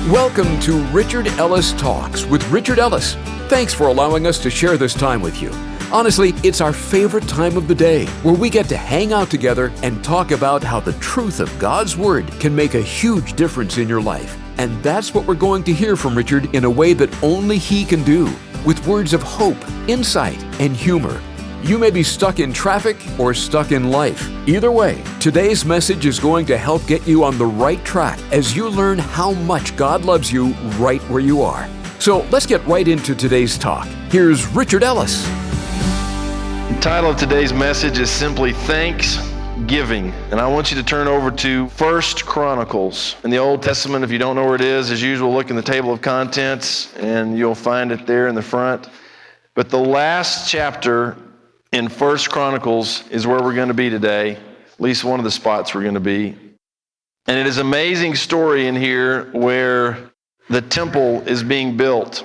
Welcome to Richard Ellis Talks with Richard Ellis. Thanks for allowing us to share this time with you. Honestly, it's our favorite time of the day where we get to hang out together and talk about how the truth of God's Word can make a huge difference in your life. And that's what we're going to hear from Richard in a way that only he can do, with words of hope, insight, and humor. You may be stuck in traffic or stuck in life. Either way, today's message is going to help get you on the right track as you learn how much God loves you right where you are. So let's get right into today's talk. Here's Richard Ellis. The title of today's message is simply Thanksgiving. And I want you to turn over to 1 Chronicles in the Old Testament. If you don't know where it is, as usual, look in the table of contents and you'll find it there in the front. But the last chapter in 1 Chronicles is where we're going to be today, at least one of the spots we're going to be. And it is an amazing story in here where the temple is being built,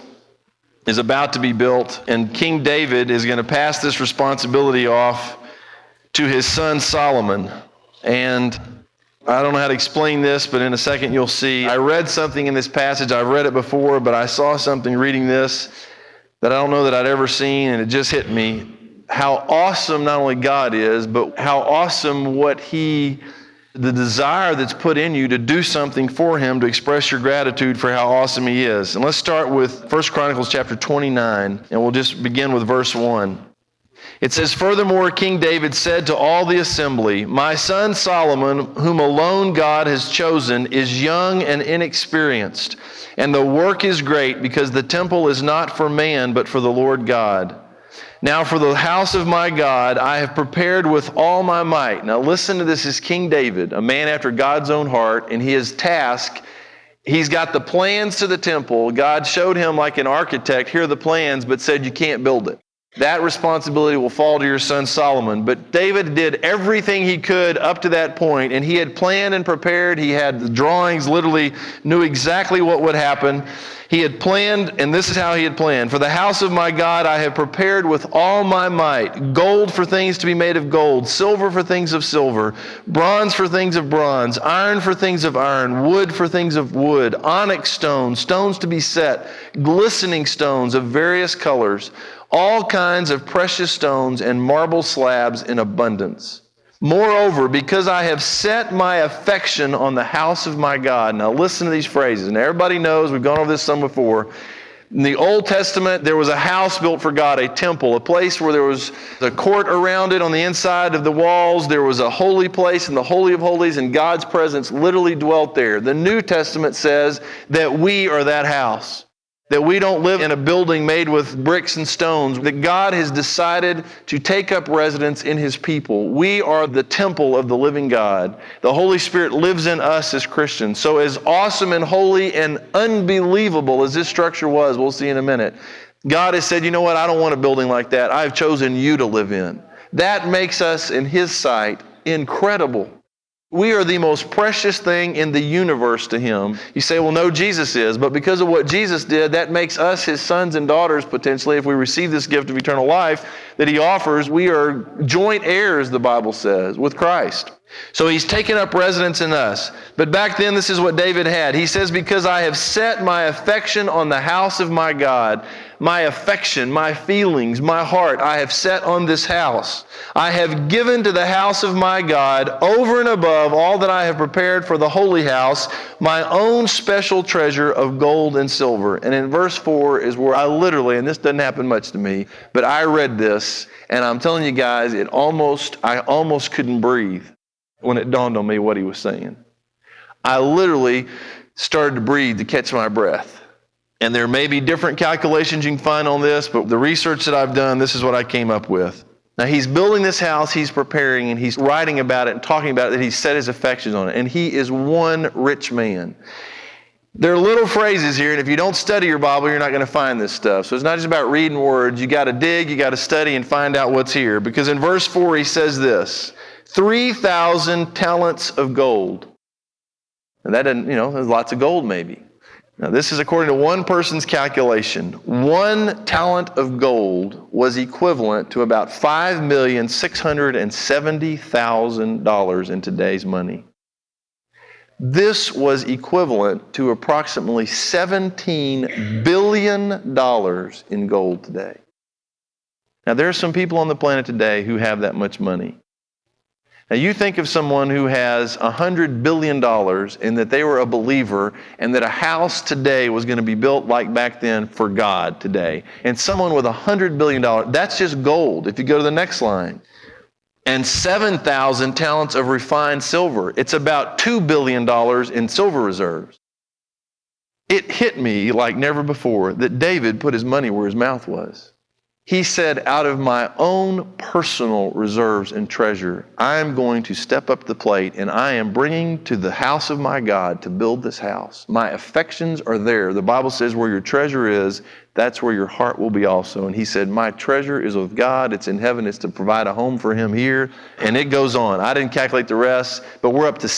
is about to be built, and King David is going to pass this responsibility off to his son Solomon. And I don't know how to explain this, but in a second you'll see. I read something in this passage. I've read it before, but I saw something reading this that I don't know that I'd ever seen, and it just hit me. How awesome not only God is, but how awesome the desire that's put in you to do something for Him, to express your gratitude for how awesome He is. And let's start with 1 Chronicles chapter 29, and we'll just begin with verse 1. It says, "Furthermore, King David said to all the assembly, 'My son Solomon, whom alone God has chosen, is young and inexperienced, and the work is great, because the temple is not for man, but for the Lord God. Now for the house of my God, I have prepared with all my might.'" Now listen to this, is King David, a man after God's own heart, and his task, he's got the plans to the temple. God showed him like an architect, here are the plans, but said you can't build it. That responsibility will fall to your son Solomon. But David did everything he could up to that point, and he had planned and prepared. He had the drawings, literally knew exactly what would happen. He had planned, and this is how he had planned. "For the house of my God I have prepared with all my might, gold for things to be made of gold, silver for things of silver, bronze for things of bronze, iron for things of iron, wood for things of wood, onyx stones, stones to be set, glistening stones of various colors, all kinds of precious stones and marble slabs in abundance. Moreover, because I have set my affection on the house of my God." Now listen to these phrases, and everybody knows, we've gone over this some before. In the Old Testament, there was a house built for God, a temple, a place where there was a court around it on the inside of the walls. There was a holy place in the Holy of Holies, and God's presence literally dwelt there. The New Testament says that we are that house. That we don't live in a building made with bricks and stones, that God has decided to take up residence in His people. We are the temple of the living God. The Holy Spirit lives in us as Christians. So as awesome and holy and unbelievable as this structure was, we'll see in a minute, God has said, you know what, I don't want a building like that. I've chosen you to live in. That makes us, in His sight, incredible. We are the most precious thing in the universe to Him. You say, well, no, Jesus is. But because of what Jesus did, that makes us His sons and daughters, potentially, if we receive this gift of eternal life that He offers. We are joint heirs, the Bible says, with Christ. So He's taken up residence in us. But back then, this is what David had. He says, "Because I have set my affection on the house of my God." My affection, my feelings, my heart, I have set on this house. "I have given to the house of my God, over and above all that I have prepared for the holy house, my own special treasure of gold and silver." And in verse 4 is where I literally, and this doesn't happen much to me, but I read this, and I'm telling you guys, I almost couldn't breathe when it dawned on me what he was saying. I literally started to breathe to catch my breath. And there may be different calculations you can find on this, but the research that I've done, this is what I came up with. Now, he's building this house, he's preparing, and he's writing about it and talking about it, that he's set his affections on it. And he is one rich man. There are little phrases here, and if you don't study your Bible, you're not going to find this stuff. So it's not just about reading words. You got to dig, you got to study, and find out what's here. Because in verse 4, he says this, 3,000 talents of gold. And that doesn't, there's lots of gold maybe. Now, this is according to one person's calculation. 1 talent of gold was equivalent to about $5,670,000 in today's money. This was equivalent to approximately $17 billion in gold today. Now, there are some people on the planet today who have that much money. Now, you think of someone who has $100 billion and that they were a believer and that a house today was going to be built like back then for God today. And someone with $100 billion, that's just gold. If you go to the next line. And 7,000 talents of refined silver. It's about $2 billion in silver reserves. It hit me like never before that David put his money where his mouth was. He said, out of my own personal reserves and treasure, I am going to step up the plate and I am bringing to the house of my God to build this house. My affections are there. The Bible says where your treasure is, that's where your heart will be also. And he said, my treasure is with God. It's in heaven. It's to provide a home for him here. And it goes on. I didn't calculate the rest, but we're up to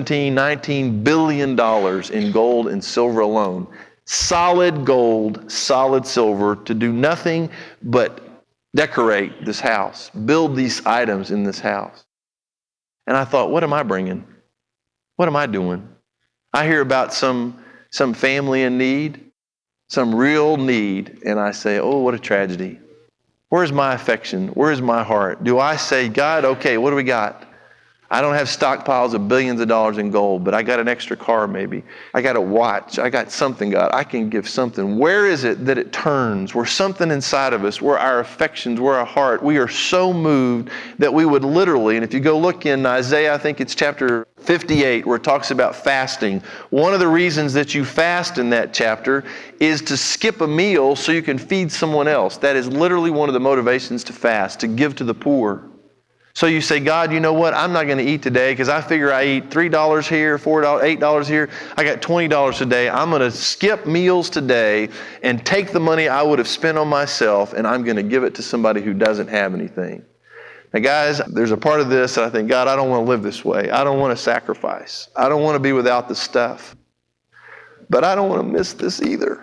$19 billion in gold and silver alone. Solid gold, solid silver to do nothing but decorate this house, build these items in this house. And I thought, what am I bringing? What am I doing? I hear about some family in need, some real need, and I say, oh, what a tragedy. Where's my affection? Where's my heart? Do I say, God, okay, what do we got? I don't have stockpiles of billions of dollars in gold, but I got an extra car maybe. I got a watch. I got something, God. I can give something. Where is it that it turns? Where something inside of us, where our affections, where our heart, we are so moved that we would literally, and if you go look in Isaiah, I think it's chapter 58, where it talks about fasting. One of the reasons that you fast in that chapter is to skip a meal so you can feed someone else. That is literally one of the motivations to fast, to give to the poor. So you say, God, you know what? I'm not going to eat today because I figure I eat $3 here, $4, $8 here. I got $20 today. I'm going to skip meals today and take the money I would have spent on myself and I'm going to give it to somebody who doesn't have anything. Now, guys, there's a part of this that I think, God, I don't want to live this way. I don't want to sacrifice. I don't want to be without the stuff. But I don't want to miss this either.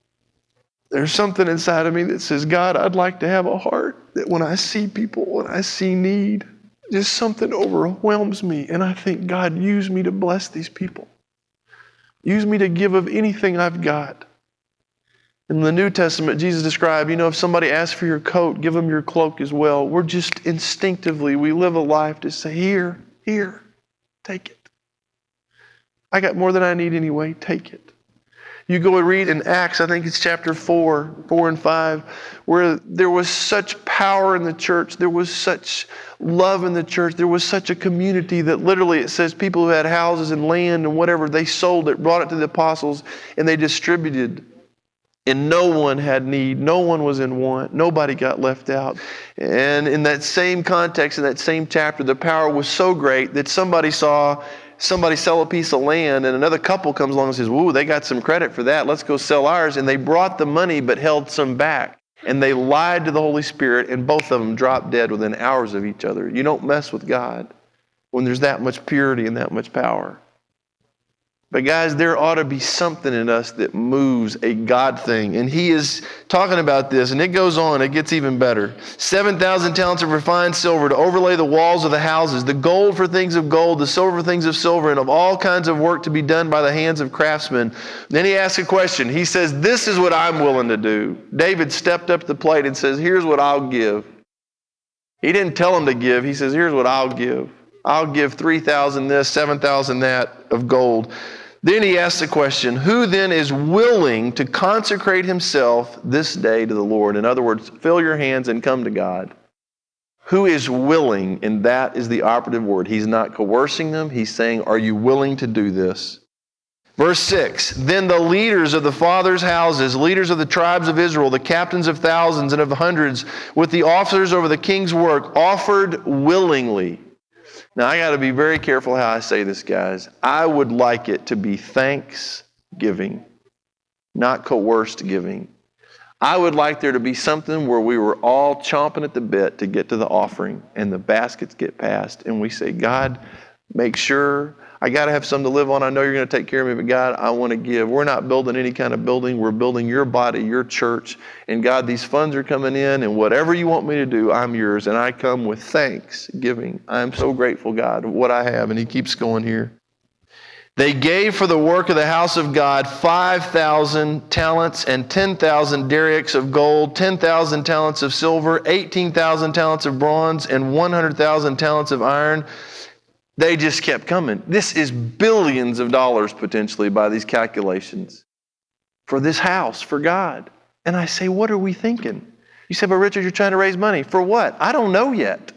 There's something inside of me that says, God, I'd like to have a heart that when I see people, when I see need, just something overwhelms me. And I think, God, use me to bless these people. Use me to give of anything I've got. In the New Testament, Jesus described, if somebody asks for your coat, give them your cloak as well. We're just instinctively, we live a life to say, here, take it. I got more than I need anyway, take it. You go and read in Acts, I think it's chapter 4 and 5, where there was such power in the church. There was such love in the church. There was such a community that literally it says people who had houses and land and whatever, they sold it, brought it to the apostles, and they distributed. And no one had need. No one was in want. Nobody got left out. And in that same context, in that same chapter, the power was so great that somebody saw somebody sell a piece of land and another couple comes along and says, whoa, they got some credit for that. Let's go sell ours. And they brought the money but held some back. And they lied to the Holy Spirit and both of them dropped dead within hours of each other. You don't mess with God when there's that much purity and that much power. But guys, there ought to be something in us that moves a God thing. And he is talking about this, and it goes on. It gets even better. 7,000 talents of refined silver to overlay the walls of the houses, the gold for things of gold, the silver for things of silver, and of all kinds of work to be done by the hands of craftsmen. Then he asks a question. He says, this is what I'm willing to do. David stepped up to the plate and says, here's what I'll give. He didn't tell him to give. He says, here's what I'll give. I'll give 3,000 this, 7,000 that of gold. Then he asks the question, who then is willing to consecrate himself this day to the Lord? In other words, fill your hands and come to God. Who is willing? And that is the operative word. He's not coercing them. He's saying, are you willing to do this? Verse 6, then the leaders of the fathers' houses, leaders of the tribes of Israel, the captains of thousands and of hundreds, with the officers over the king's work, offered willingly. Now, I got to be very careful how I say this, guys. I would like it to be thanksgiving, not coerced giving. I would like there to be something where we were all chomping at the bit to get to the offering and the baskets get passed and we say, God, make sure I got to have something to live on. I know you're going to take care of me, but God, I want to give. We're not building any kind of building. We're building your body, your church. And God, these funds are coming in, and whatever you want me to do, I'm yours. And I come with thanksgiving. I'm so grateful, God, for what I have. And he keeps going here. They gave for the work of the house of God 5,000 talents and 10,000 darics of gold, 10,000 talents of silver, 18,000 talents of bronze, and 100,000 talents of iron. They just kept coming. This is billions of dollars potentially by these calculations for this house, for God. And I say, what are we thinking? You say, but Richard, you're trying to raise money. For what? I don't know yet.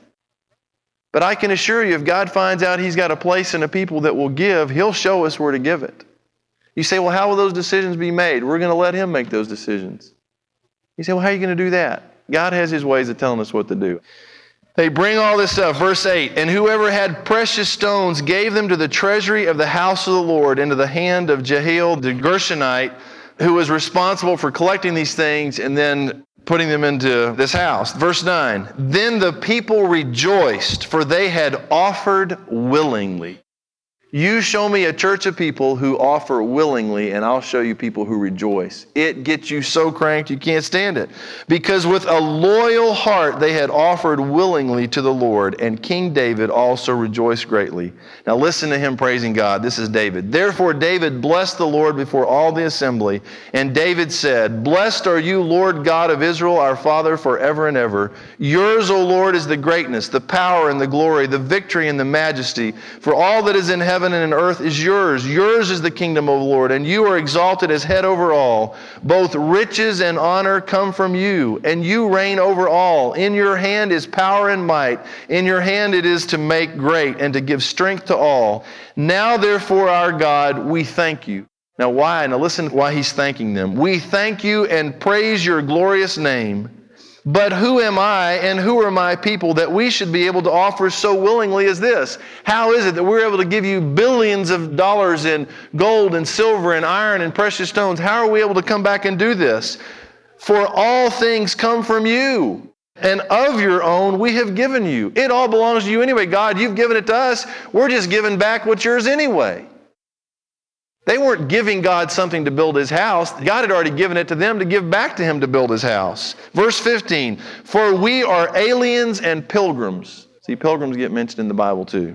But I can assure you, if God finds out He's got a place and a people that will give, He'll show us where to give it. You say, well, how will those decisions be made? We're going to let Him make those decisions. You say, well, how are you going to do that? God has His ways of telling us what to do. They bring all this stuff. Verse 8, and whoever had precious stones gave them to the treasury of the house of the Lord into the hand of Jehiel the Gershonite, who was responsible for collecting these things and then putting them into this house. Verse 9, then the people rejoiced, for they had offered willingly. You show me a church of people who offer willingly, and I'll show you people who rejoice. It gets you so cranked you can't stand it. Because with a loyal heart they had offered willingly to the Lord, and King David also rejoiced greatly. Now listen to him praising God. This is David. Therefore David blessed the Lord before all the assembly, and David said, blessed are you, Lord God of Israel, our Father, forever and ever. Yours, O Lord, is the greatness, the power, and the glory, the victory, and the majesty. For all that is in heaven and in earth is yours. Yours is the kingdom, O Lord, and you are exalted as head over all. Both riches and honor come from you, and you reign over all. In your hand is power and might. In your hand it is to make great and to give strength to all. Now, therefore, our God, we thank you. Now, why? Now, listen why he's thanking them. We thank you and praise your glorious name. But who am I and who are my people that we should be able to offer so willingly as this? How is it that we're able to give you billions of dollars in gold and silver and iron and precious stones? How are we able to come back and do this? For all things come from you, and of your own we have given you. It all belongs to you anyway. God, you've given it to us. We're just giving back what's yours anyway. They weren't giving God something to build His house. God had already given it to them to give back to Him to build His house. Verse 15, for we are aliens and pilgrims. See, pilgrims get mentioned in the Bible too.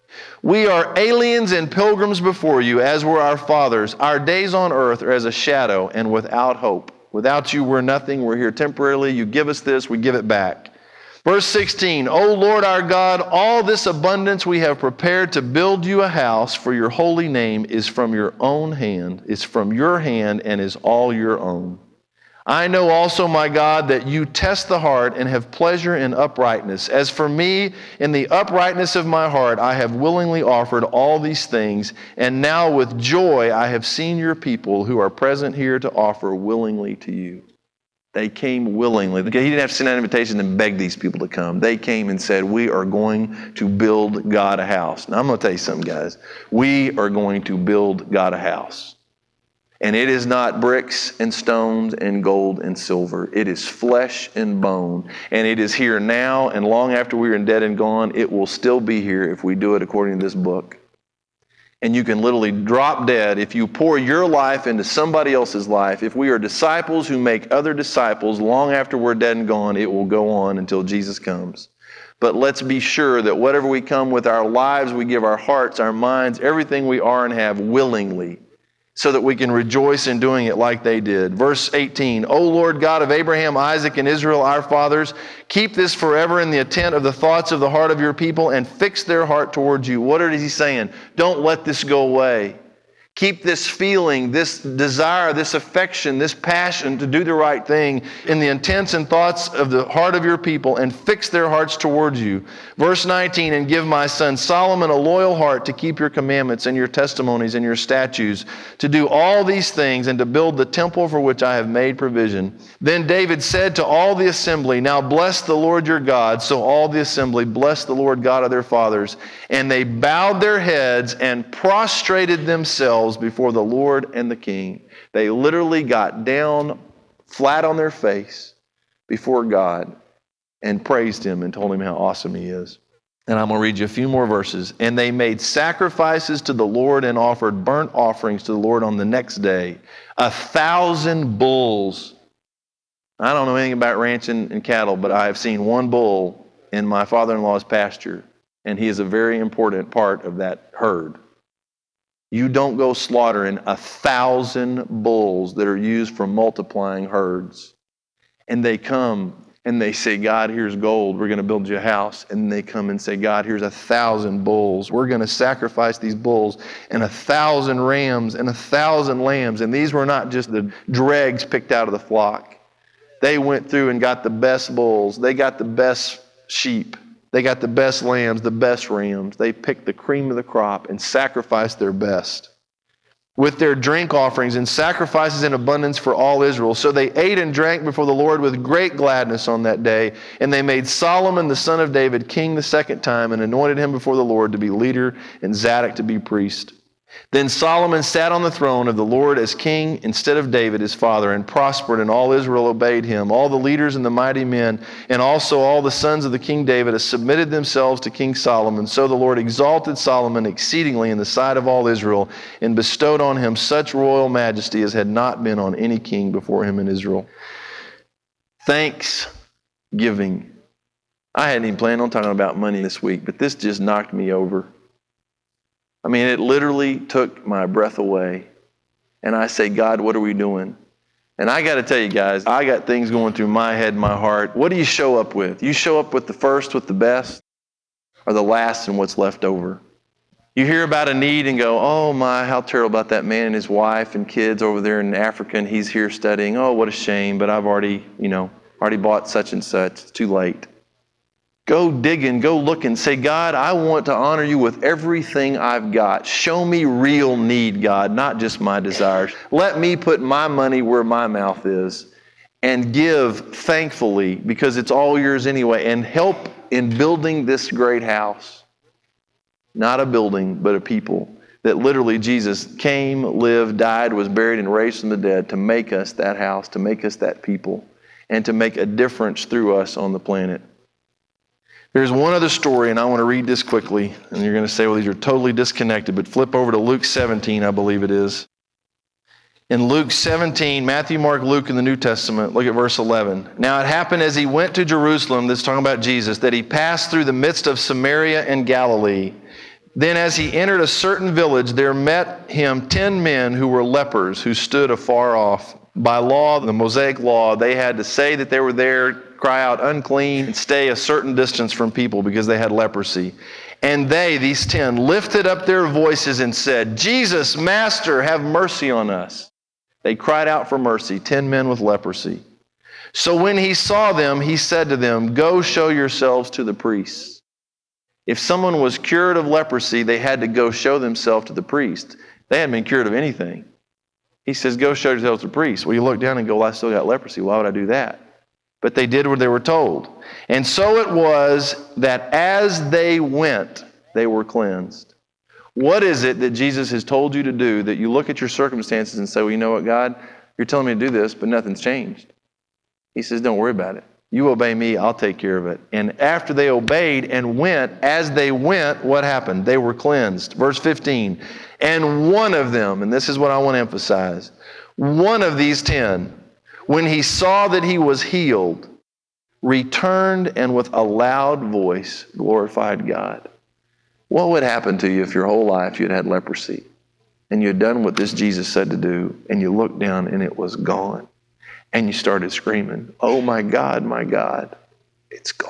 We are aliens and pilgrims before you, as were our fathers. Our days on earth are as a shadow and without hope. Without you, we're nothing. We're here temporarily. You give us this, we give it back. Verse 16, O Lord our God, all this abundance we have prepared to build you a house for your holy name is from your own hand, is from your hand and is all your own. I know also, my God, that you test the heart and have pleasure in uprightness. As for me, in the uprightness of my heart, I have willingly offered all these things, and now with joy I have seen your people who are present here to offer willingly to you. They came willingly. He didn't have to send out an invitation and beg these people to come. They came and said, we are going to build God a house. Now, I'm going to tell you something, guys. We are going to build God a house. And it is not bricks and stones and gold and silver. It is flesh and bone. And it is here now, and long after we are dead and gone, it will still be here if we do it according to this book. And you can literally drop dead if you pour your life into somebody else's life. If we are disciples who make other disciples, long after we're dead and gone, it will go on until Jesus comes. But let's be sure that whatever we come with our lives, we give our hearts, our minds, everything we are and have willingly, so that we can rejoice in doing it like they did. Verse 18, O Lord God of Abraham, Isaac, and Israel, our fathers, keep this forever in the intent of the thoughts of the heart of your people and fix their heart towards you. What is he saying? Don't let this go away. Keep this feeling, this desire, this affection, this passion to do the right thing in the intents and thoughts of the heart of your people and fix their hearts towards you. Verse 19, and give my son Solomon a loyal heart to keep your commandments and your testimonies and your statutes, to do all these things and to build the temple for which I have made provision. Then David said to all the assembly, now bless the Lord your God. So all the assembly blessed the Lord God of their fathers, and they bowed their heads and prostrated themselves before the Lord and the king. They literally got down flat on their face before God and praised him and told him how awesome he is. And I'm going to read you a few more verses. And they made sacrifices to the Lord and offered burnt offerings to the Lord on the next day. 1,000 bulls. I don't know anything about ranching and cattle, but I have seen one bull in my father-in-law's pasture, and he is a very important part of that herd. You don't go slaughtering 1,000 bulls that are used for multiplying herds. And they come and they say, God, here's gold. We're going to build you a house. And they come and say, God, here's 1,000 bulls. We're going to sacrifice these bulls and 1,000 rams and 1,000 lambs. And these were not just the dregs picked out of the flock. They went through and got the best bulls. They got the best sheep. They got the best lambs, the best rams. They picked the cream of the crop and sacrificed their best with their drink offerings and sacrifices in abundance for all Israel. So they ate and drank before the Lord with great gladness on that day. And they made Solomon the son of David king the second time and anointed him before the Lord to be leader and Zadok to be priest. Then Solomon sat on the throne of the Lord as king instead of David his father, and prospered, and all Israel obeyed him. All the leaders and the mighty men, and also all the sons of the king David, submitted themselves to King Solomon. So the Lord exalted Solomon exceedingly in the sight of all Israel, and bestowed on him such royal majesty as had not been on any king before him in Israel. Thanksgiving. I hadn't even planned on talking about money this week, but this just knocked me over. I mean, it literally took my breath away. And I say, God, what are we doing? And I got to tell you guys, I got things going through my head and my heart. What do you show up with? You show up with the first, with the best, or the last and what's left over? You hear about a need and go, oh my, how terrible about that man and his wife and kids over there in Africa, and he's here studying. Oh, what a shame, but I've already bought such and such. It's too late. Go digging, go looking. Say, God, I want to honor you with everything I've got. Show me real need, God, not just my desires. Let me put my money where my mouth is and give thankfully, because it's all yours anyway, and help in building this great house. Not a building, but a people. That literally Jesus came, lived, died, was buried, and raised from the dead to make us that house, to make us that people, and to make a difference through us on the planet. There's one other story, and I want to read this quickly. And you're going to say, well, these are totally disconnected. But flip over to Luke 17, I believe it is. In Luke 17, Matthew, Mark, Luke in the New Testament, look at verse 11. Now it happened as he went to Jerusalem, this is talking about Jesus, that he passed through the midst of Samaria and Galilee. Then as he entered a certain village, there met him 10 men who were lepers, who stood afar off. By law, the Mosaic law, they had to say that they were there, cry out unclean, and stay a certain distance from people because they had leprosy. And they, these 10, lifted up their voices and said, Jesus, Master, have mercy on us. They cried out for mercy, 10 men with leprosy. So when he saw them, he said to them, go show yourselves to the priests. If someone was cured of leprosy, they had to go show themselves to the priest. They hadn't been cured of anything. He says, go show yourselves to the priest. Well, you look down and go, well, I still got leprosy. Why would I do that? But they did what they were told. And so it was that as they went, they were cleansed. What is it that Jesus has told you to do that you look at your circumstances and say, well, you know what, God? You're telling me to do this, but nothing's changed. He says, don't worry about it. You obey me, I'll take care of it. And after they obeyed and went, as they went, what happened? They were cleansed. Verse 15. And one of them, and this is what I want to emphasize, one of these 10, when he saw that he was healed, returned and with a loud voice glorified God. What would happen to you if your whole life you'd had leprosy and you had done what this Jesus said to do, and you looked down and it was gone, and you started screaming, oh my God, it's gone.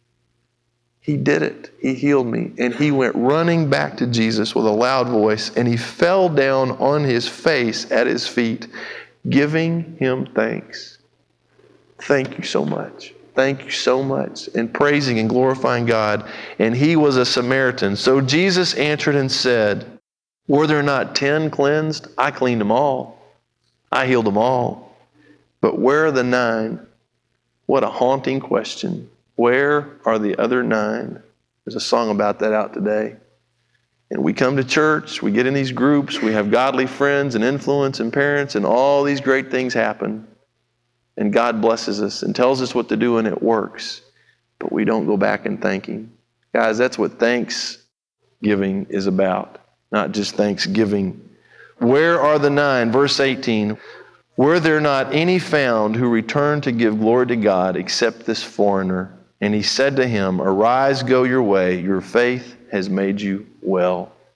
He did it. He healed me. And he went running back to Jesus with a loud voice, and he fell down on his face at his feet, giving him thanks. Thank you so much. Thank you so much. And praising and glorifying God. And he was a Samaritan. So Jesus answered and said, were there not 10 cleansed? I cleaned them all. I healed them all. But where are the 9? What a haunting question. Where are the other 9? There's a song about that out today. And we come to church, we get in these groups, we have godly friends and influence and parents, and all these great things happen. And God blesses us and tells us what to do, and it works. But we don't go back and thank him. Guys, that's what thanksgiving is about, not just thanksgiving. Where are the 9? Verse 18. Were there not any found who returned to give glory to God except this foreigner? And he said to him, arise, go your way. Your faith has made you well.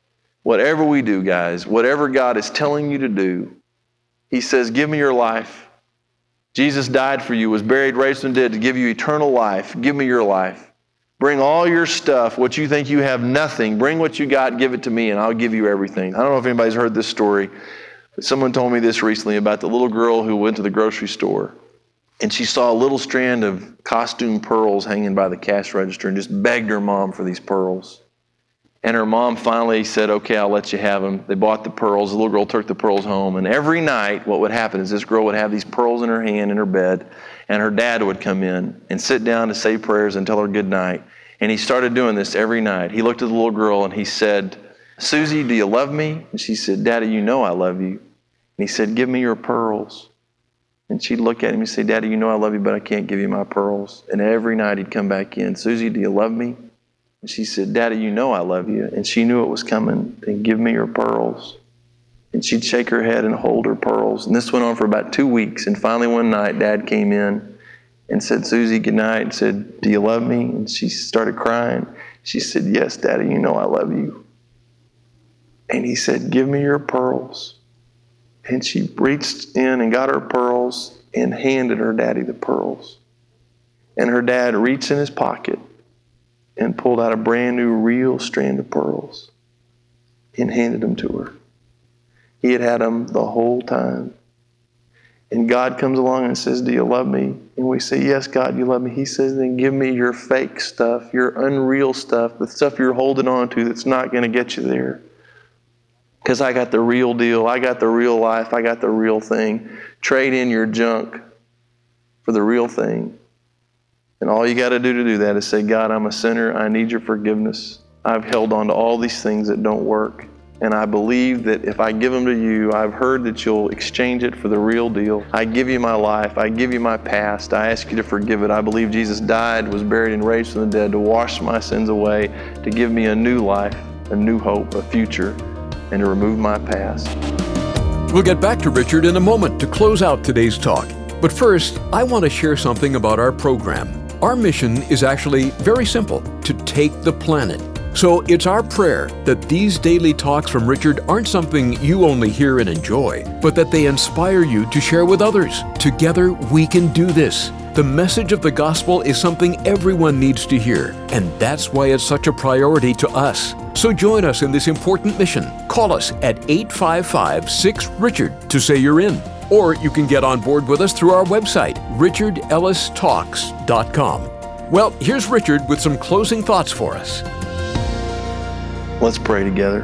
Whatever we do, guys, whatever God is telling you to do, He says, give me your life. Jesus died for you, was buried, raised from the dead to give you eternal life. Give me your life. Bring all your stuff, what you think you have, nothing. Bring what you got, give it to me, and I'll give you everything. I don't know if anybody's heard this story, but someone told me this recently about the little girl who went to the grocery store, and she saw a little strand of costume pearls hanging by the cash register and just begged her mom for these pearls. And her mom finally said, okay, I'll let you have them. They bought the pearls. The little girl took the pearls home. And every night, what would happen is this girl would have these pearls in her hand in her bed, and her dad would come in and sit down to say prayers and tell her good night. And he started doing this every night. He looked at the little girl and he said, Susie, do you love me? And she said, Daddy, you know I love you. And he said, give me your pearls. And she'd look at him and say, Daddy, you know I love you, but I can't give you my pearls. And every night he'd come back in, Susie, do you love me? And she said, Daddy, you know I love you. And she knew it was coming. And give me your pearls. And she'd shake her head and hold her pearls. And this went on for about 2 weeks. And finally one night, Dad came in and said, Susie, good night, and said, do you love me? And she started crying. She said, yes, Daddy, you know I love you. And he said, give me your pearls. And she reached in and got her pearls and handed her daddy the pearls. And her dad reached in his pocket and pulled out a brand new real strand of pearls and handed them to her. He had had them the whole time. And God comes along and says, do you love me? And we say, yes, God, you love me. He says, then give me your fake stuff, your unreal stuff, the stuff you're holding on to that's not going to get you there. Because I got the real deal. I got the real life. I got the real thing. Trade in your junk for the real thing. And all you got to do that is say, God, I'm a sinner. I need your forgiveness. I've held on to all these things that don't work. And I believe that if I give them to you, I've heard that you'll exchange it for the real deal. I give you my life. I give you my past. I ask you to forgive it. I believe Jesus died, was buried, and raised from the dead to wash my sins away, to give me a new life, a new hope, a future, and to remove my past. We'll get back to Richard in a moment to close out today's talk. But first, I want to share something about our program. Our mission is actually very simple, to take the planet. So it's our prayer that these daily talks from Richard aren't something you only hear and enjoy, but that they inspire you to share with others. Together, we can do this. The message of the gospel is something everyone needs to hear, and that's why it's such a priority to us. So join us in this important mission. Call us at 855-6-RICHARD to say you're in. Or you can get on board with us through our website, richardellistalks.com. Well, here's Richard with some closing thoughts for us. Let's pray together.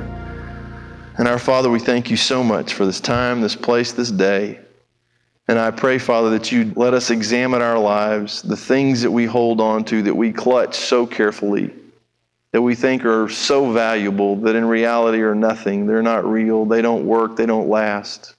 And our Father, we thank you so much for this time, this place, this day. And I pray, Father, that you let us examine our lives, the things that we hold on to, that we clutch so carefully, that we think are so valuable, that in reality are nothing. They're not real. They don't work. They don't last.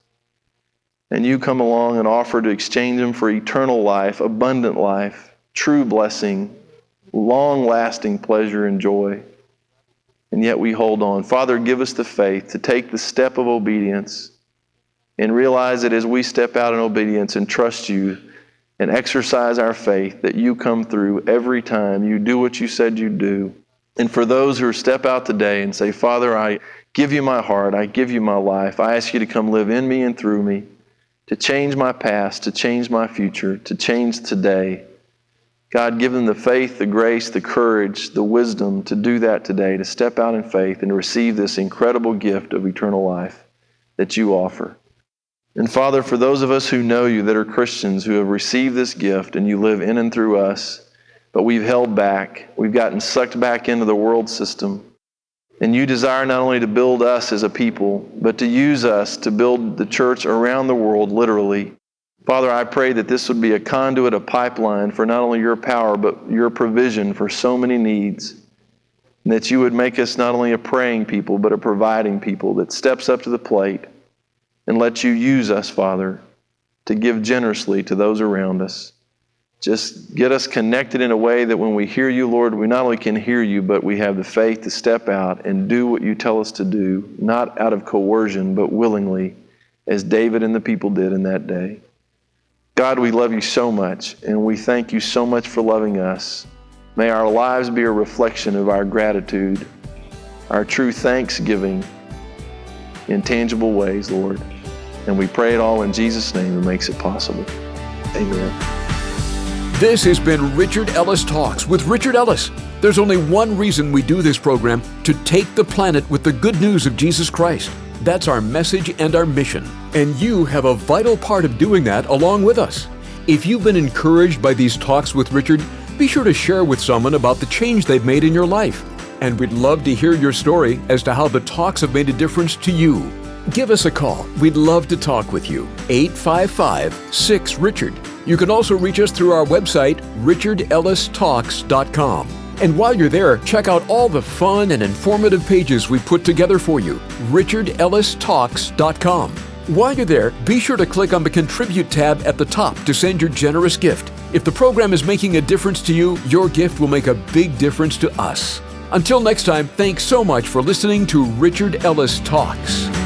And you come along and offer to exchange them for eternal life, abundant life, true blessing, long-lasting pleasure and joy. And yet we hold on. Father, give us the faith to take the step of obedience and realize that as we step out in obedience and trust you and exercise our faith, that you come through every time. You do what you said you'd do. And for those who step out today and say, Father, I give you my heart, I give you my life, I ask you to come live in me and through me, to change my past, to change my future, to change today. God, give them the faith, the grace, the courage, the wisdom to do that today, to step out in faith and receive this incredible gift of eternal life that you offer. And Father, for those of us who know you that are Christians, who have received this gift and you live in and through us, but we've held back, we've gotten sucked back into the world system, and you desire not only to build us as a people, but to use us to build the church around the world, literally. Father, I pray that this would be a conduit, a pipeline for not only your power, but your provision for so many needs. And that you would make us not only a praying people, but a providing people that steps up to the plate and let you use us, Father, to give generously to those around us. Just get us connected in a way that when we hear you, Lord, we not only can hear you, but we have the faith to step out and do what you tell us to do, not out of coercion, but willingly, as David and the people did in that day. God, we love you so much, and we thank you so much for loving us. May our lives be a reflection of our gratitude, our true thanksgiving, in tangible ways, Lord. And we pray it all in Jesus' name who makes it possible. Amen. This has been Richard Ellis Talks with Richard Ellis. There's only one reason we do this program: to take the planet with the good news of Jesus Christ. That's our message and our mission. And you have a vital part of doing that along with us. If you've been encouraged by these talks with Richard, be sure to share with someone about the change they've made in your life. And we'd love to hear your story as to how the talks have made a difference to you. Give us a call. We'd love to talk with you. 855-6-RICHARD. You can also reach us through our website, richardellistalks.com. And while you're there, check out all the fun and informative pages we put together for you, richardellistalks.com. While you're there, be sure to click on the Contribute tab at the top to send your generous gift. If the program is making a difference to you, your gift will make a big difference to us. Until next time, thanks so much for listening to Richard Ellis Talks.